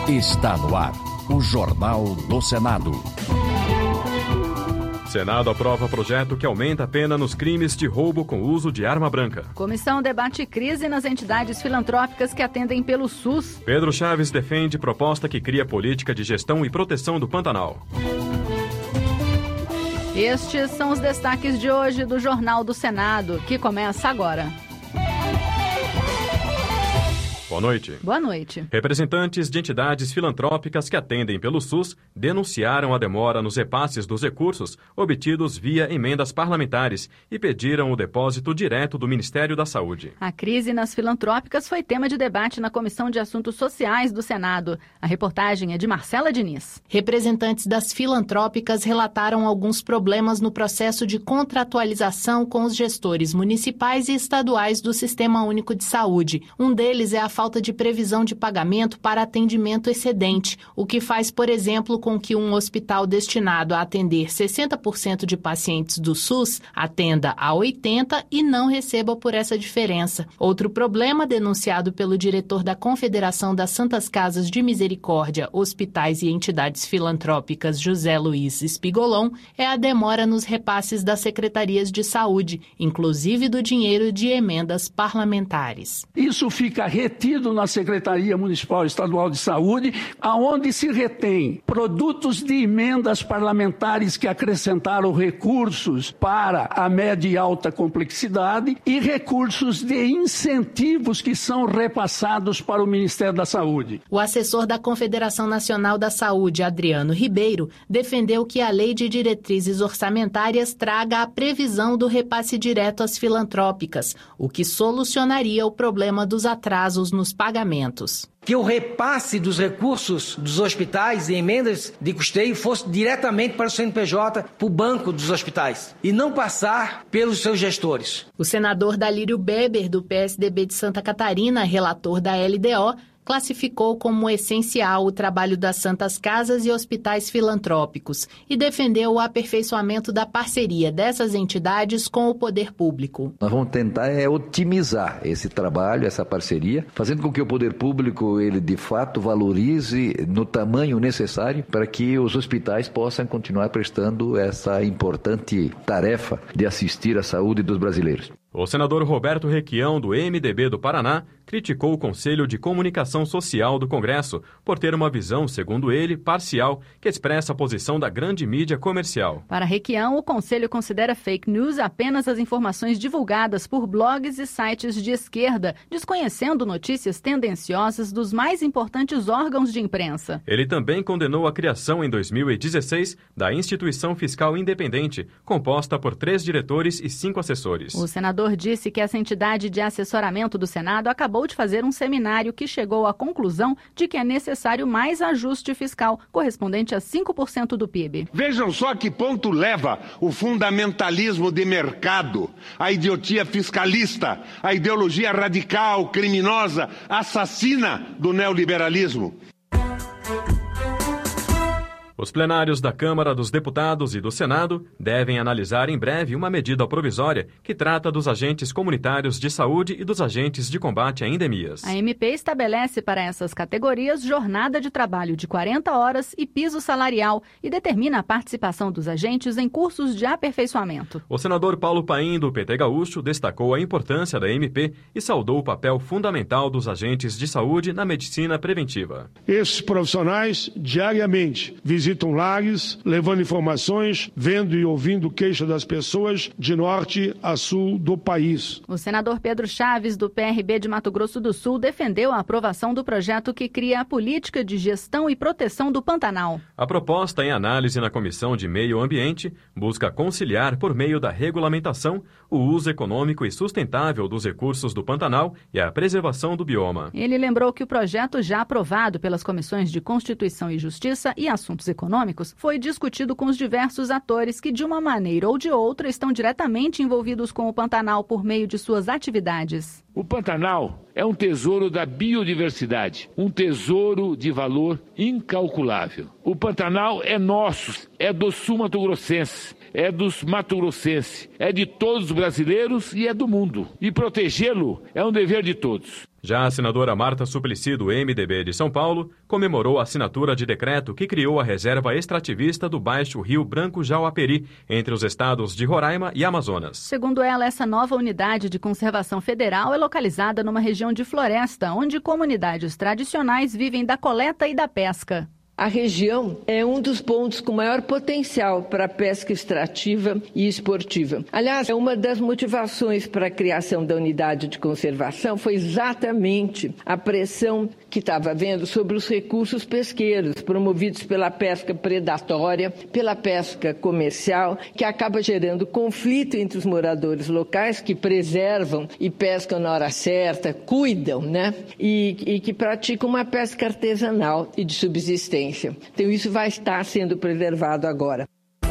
Está no ar o Jornal do Senado. Senado aprova projeto que aumenta a pena nos crimes de roubo com uso de arma branca. Comissão debate crise nas entidades filantrópicas que atendem pelo SUS. Pedro Chaves defende proposta que cria política de gestão e proteção do Pantanal. Estes são os destaques de hoje do Jornal do Senado, que começa agora. Boa noite. Boa noite. Representantes de entidades filantrópicas que atendem pelo SUS denunciaram a demora nos repasses dos recursos obtidos via emendas parlamentares e pediram o depósito direto do Ministério da Saúde. A crise nas filantrópicas foi tema de debate na Comissão de Assuntos Sociais do Senado. A reportagem é de Marcela Diniz. Representantes das filantrópicas relataram alguns problemas no processo de contratualização com os gestores municipais e estaduais do Sistema Único de Saúde. Um deles é a falta de previsão de pagamento para atendimento excedente, o que faz, por exemplo, com que um hospital destinado a atender 60% de pacientes do SUS atenda a 80% e não receba por essa diferença. Outro problema, denunciado pelo diretor da Confederação das Santas Casas de Misericórdia, Hospitais e Entidades Filantrópicas, José Luiz Espigolon, é a demora nos repasses das secretarias de saúde, inclusive do dinheiro de emendas parlamentares. Isso fica retido na Secretaria Municipal e Estadual de Saúde, aonde se retém produtos de emendas parlamentares que acrescentaram recursos para a média e alta complexidade e recursos de incentivos que são repassados para o Ministério da Saúde. O assessor da Confederação Nacional da Saúde, Adriano Ribeiro, defendeu que a Lei de Diretrizes Orçamentárias traga a previsão do repasse direto às filantrópicas, o que solucionaria o problema dos atrasos nos pagamentos. Que o repasse dos recursos dos hospitais e emendas de custeio fosse diretamente para o CNPJ, para o banco dos hospitais, e não passar pelos seus gestores. O senador Dalírio Beber, do PSDB de Santa Catarina, relator da LDO, classificou como essencial o trabalho das Santas Casas e hospitais filantrópicos e defendeu o aperfeiçoamento da parceria dessas entidades com o poder público. Nós vamos tentar otimizar esse trabalho, essa parceria, fazendo com que o poder público ele de fato valorize no tamanho necessário para que os hospitais possam continuar prestando essa importante tarefa de assistir à saúde dos brasileiros. O senador Roberto Requião, do MDB do Paraná, criticou o Conselho de Comunicação Social do Congresso por ter uma visão, segundo ele, parcial, que expressa a posição da grande mídia comercial. Para Requião, o Conselho considera fake news apenas as informações divulgadas por blogs e sites de esquerda, desconhecendo notícias tendenciosas dos mais importantes órgãos de imprensa. Ele também condenou a criação, em 2016, da Instituição Fiscal Independente, composta por 3 diretores e 5 assessores. O senador disse que essa entidade de assessoramento do Senado acabou de fazer um seminário que chegou à conclusão de que é necessário mais ajuste fiscal, correspondente a 5% do PIB. Vejam só que ponto leva o fundamentalismo de mercado, a idiotia fiscalista, a ideologia radical, criminosa, assassina do neoliberalismo. Os plenários da Câmara dos Deputados e do Senado devem analisar em breve uma medida provisória que trata dos agentes comunitários de saúde e dos agentes de combate a endemias. A MP estabelece para essas categorias jornada de trabalho de 40 horas e piso salarial e determina a participação dos agentes em cursos de aperfeiçoamento. O senador Paulo Paim, do PT Gaúcho, destacou a importância da MP e saudou o papel fundamental dos agentes de saúde na medicina preventiva. Esses profissionais diariamente visitam lares, levando informações, vendo e ouvindo queixas das pessoas de norte a sul do país. O senador Pedro Chaves, do PRB de Mato Grosso do Sul, defendeu a aprovação do projeto que cria a política de gestão e proteção do Pantanal. A proposta, em análise na Comissão de Meio Ambiente, busca conciliar, por meio da regulamentação, o uso econômico e sustentável dos recursos do Pantanal e a preservação do bioma. Ele lembrou que o projeto, já aprovado pelas comissões de Constituição e Justiça e Assuntos Econômicos, foi discutido com os diversos atores que, de uma maneira ou de outra, estão diretamente envolvidos com o Pantanal por meio de suas atividades. O Pantanal é um tesouro da biodiversidade, um tesouro de valor incalculável. O Pantanal é nosso, é do sul-mato-grossense, é dos mato-grossenses, é de todos os brasileiros e é do mundo. E protegê-lo é um dever de todos. Já a senadora Marta Suplicy, do MDB de São Paulo, comemorou a assinatura de decreto que criou a reserva extrativista do Baixo Rio Branco-Jauaperi, entre os estados de Roraima e Amazonas. Segundo ela, essa nova unidade de conservação federal é localizada numa região de floresta, onde comunidades tradicionais vivem da coleta e da pesca. A região é um dos pontos com maior potencial para a pesca extrativa e esportiva. Aliás, uma das motivações para a criação da unidade de conservação foi exatamente a pressão que estava havendo sobre os recursos pesqueiros, promovidos pela pesca predatória, pela pesca comercial, que acaba gerando conflito entre os moradores locais que preservam e pescam na hora certa, cuidam, e que praticam uma pesca artesanal e de subsistência. Então, isso vai estar sendo preservado agora.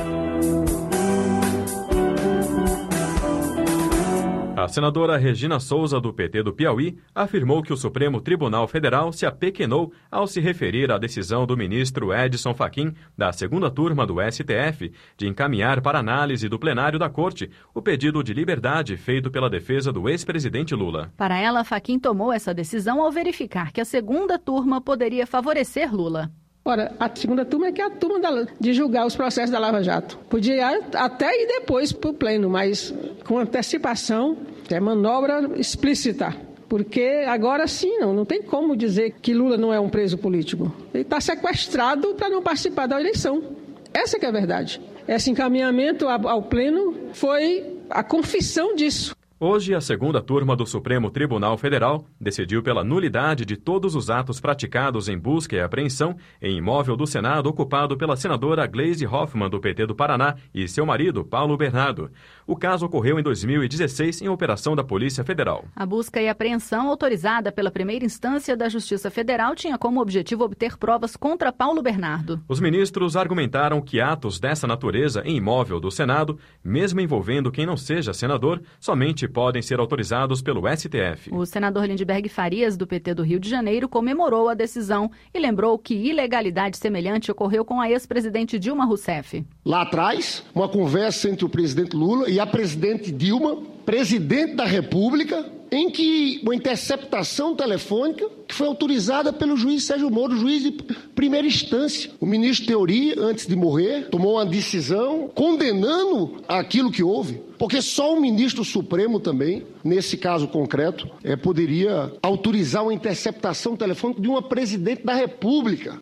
A senadora Regina Souza, do PT do Piauí, afirmou que o Supremo Tribunal Federal se apequenou ao se referir à decisão do ministro Edson Fachin, da segunda turma do STF, de encaminhar para análise do plenário da Corte o pedido de liberdade feito pela defesa do ex-presidente Lula. Para ela, Fachin tomou essa decisão ao verificar que a segunda turma poderia favorecer Lula. Ora, a segunda turma é que é a turma de julgar os processos da Lava Jato. Podia até ir depois para o pleno, mas com antecipação, é manobra explícita. Porque agora sim, não tem como dizer que Lula não é um preso político. Ele está sequestrado para não participar da eleição. Essa que é a verdade. Esse encaminhamento ao pleno foi a confissão disso. Hoje, a segunda turma do Supremo Tribunal Federal decidiu pela nulidade de todos os atos praticados em busca e apreensão em imóvel do Senado ocupado pela senadora Gleisi Hoffmann, do PT do Paraná, e seu marido, Paulo Bernardo. O caso ocorreu em 2016 em operação da Polícia Federal. A busca e apreensão autorizada pela primeira instância da Justiça Federal tinha como objetivo obter provas contra Paulo Bernardo. Os ministros argumentaram que atos dessa natureza em imóvel do Senado, mesmo envolvendo quem não seja senador, somente podem ser autorizados pelo STF. O senador Lindbergh Farias, do PT do Rio de Janeiro, comemorou a decisão e lembrou que ilegalidade semelhante ocorreu com a ex-presidente Dilma Rousseff. Lá atrás, uma conversa entre o presidente Lula e a presidente Dilma, presidente da República, em que uma interceptação telefônica que foi autorizada pelo juiz Sérgio Moro, juiz de primeira instância. O ministro Teori, antes de morrer, tomou uma decisão condenando aquilo que houve, porque só o ministro Supremo também, nesse caso concreto, poderia autorizar uma interceptação telefônica de uma presidente da República.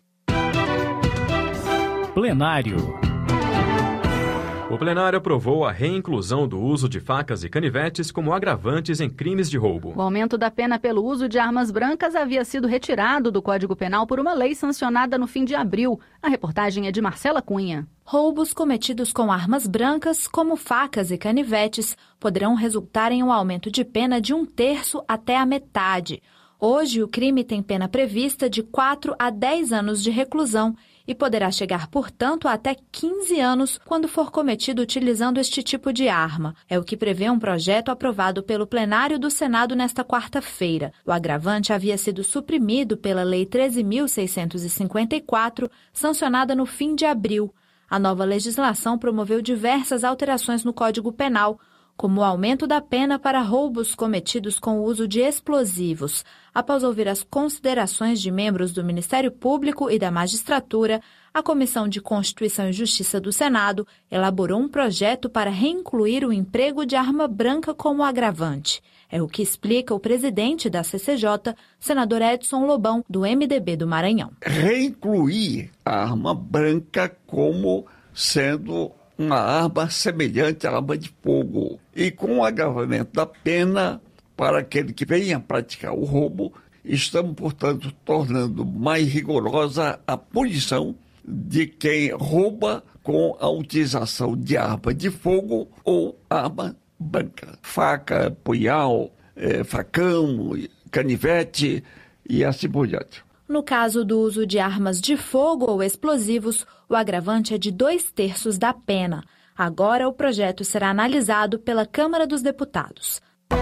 Plenário. O plenário aprovou a reinclusão do uso de facas e canivetes como agravantes em crimes de roubo. O aumento da pena pelo uso de armas brancas havia sido retirado do Código Penal por uma lei sancionada no fim de abril. A reportagem é de Marcela Cunha. Roubos cometidos com armas brancas, como facas e canivetes, poderão resultar em um aumento de pena de 1/3 até a metade. Hoje, o crime tem pena prevista de 4 a 10 anos de reclusão e poderá chegar, portanto, a até 15 anos quando for cometido utilizando este tipo de arma. É o que prevê um projeto aprovado pelo plenário do Senado nesta quarta-feira. O agravante havia sido suprimido pela Lei 13.654, sancionada no fim de abril. A nova legislação promoveu diversas alterações no Código Penal, como o aumento da pena para roubos cometidos com o uso de explosivos. Após ouvir as considerações de membros do Ministério Público e da Magistratura, a Comissão de Constituição e Justiça do Senado elaborou um projeto para reincluir o emprego de arma branca como agravante. É o que explica o presidente da CCJ, senador Edson Lobão, do MDB do Maranhão. Reincluir a arma branca como sendo uma arma semelhante à arma de fogo e com o agravamento da pena para aquele que venha praticar o roubo, estamos, portanto, tornando mais rigorosa a punição de quem rouba com a utilização de arma de fogo ou arma branca. Faca, punhal, facão, canivete e assim por diante. No caso do uso de armas de fogo ou explosivos, o agravante é de 2/3 da pena. Agora, o projeto será analisado pela Câmara dos Deputados.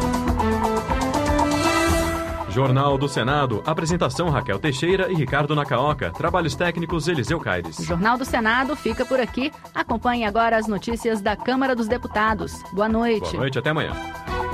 Jornal do Senado, apresentação Raquel Teixeira e Ricardo Nacaoca, trabalhos técnicos Eliseu Caires. O Jornal do Senado fica por aqui. Acompanhe agora as notícias da Câmara dos Deputados. Boa noite. Boa noite, até amanhã.